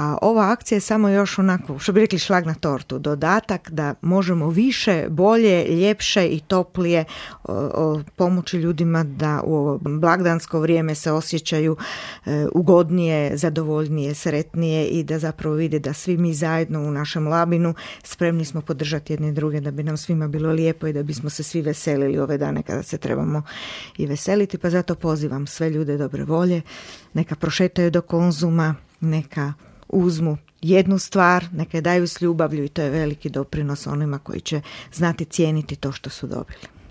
A ova akcija je samo još onako, što bi rekli, šlag na tortu, dodatak da možemo više, bolje, ljepše i toplije pomoći ljudima da u ovo blagdansko vrijeme se osjećaju ugodnije, zadovoljnije, sretnije i da zapravo vide da svi mi zajedno u našem Labinu spremni smo podržati jedni druge, da bi nam svima bilo lijepo i da bismo se svi veselili ove dane kada se trebamo i veseliti. Pa zato pozivam sve ljude dobre volje, neka prošetaju do Konzuma, neka uzmu jednu stvar, neka je daju s ljubavlju i to je veliki doprinos onima koji će znati cijeniti to što su dobili.